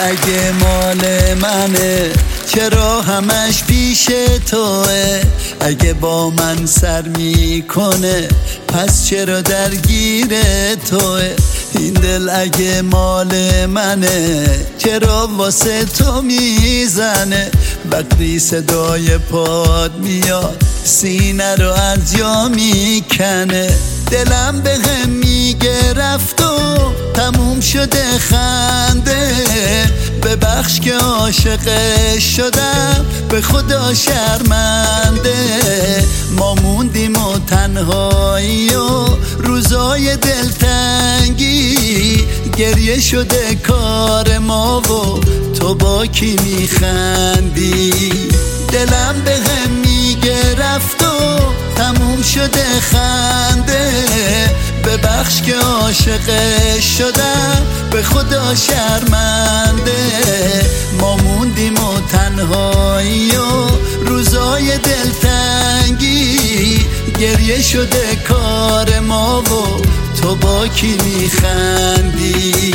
اگه مال منه چرا همش پیش توه؟ اگه با من سر میکنه پس چرا درگیر توه؟ این دل اگه مال منه چرا واسه تو میزنه؟ وقتی صدای پاد میاد سینه رو از جا میکنه. دلم به هم میگه رفت و تموم شده خنده، ببخش که عاشقش شدم به خدا شرمنده. ما موندیم و تنهایی و روزای دلتنگی، گریه شده کار ما و تو با کی میخندی؟ دلم به هم میگه رفت و تموم شده خنده، ببخش که عاشقش شدم به خدا شرمنده. ما موندیم و تنهایی و روزای دلتنگی، گریه شده کار ما و تو با کی میخندی؟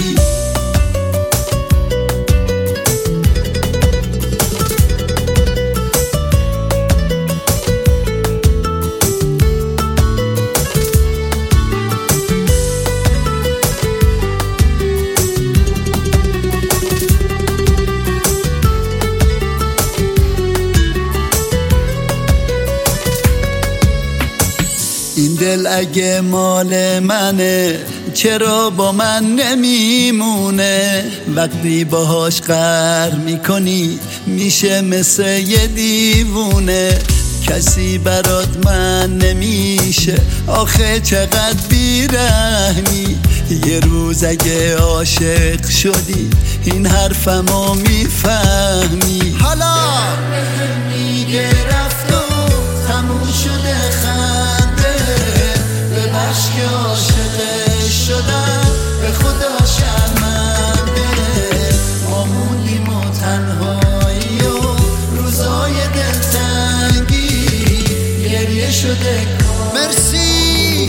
این دل اگه مال منه چرا با من نمیمونه؟ وقتی باهاش قهر میکنی میشه مثل یه دیوونه. کسی برات من نمیشه آخه چقدر بیرحمی. یه روز اگه عاشق شدی این حرفمو میفهمی. حالا میگه رفت و تموم شده خنده، ببخش که عاشقش شدم به خدا شرمنده. ما موندیم و تنهایی و روزای دلتنگی، گریه شده مرسی.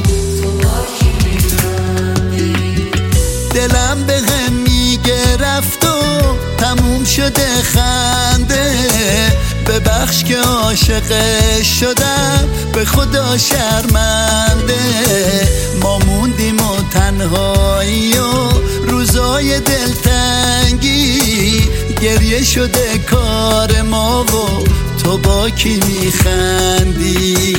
دلم به هم میگه رفت و تموم شده خنده، ببخش که عاشقش شدم به خدا شرمنده. ما موندیم و تنهایی و روزای دلتنگی، گریه شده کار ما و تو با کی میخندی؟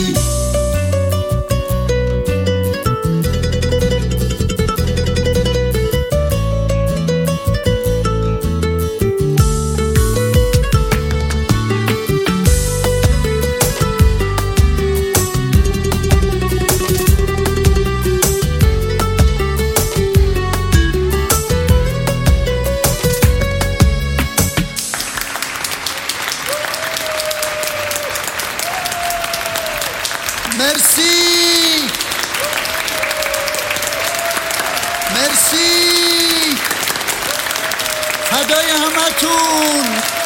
مرسی مرسی، فدای همتون.